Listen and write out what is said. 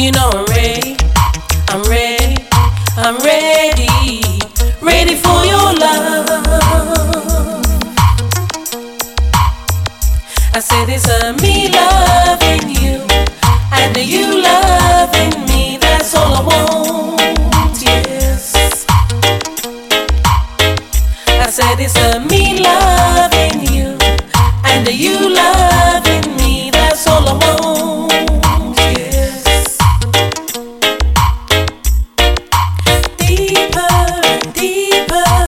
You know I'm ready, I'm ready, I'm ready, ready for your love. I said it's me loving you, and you loving me, that's all I want, yes. I said it's me loving you, and you love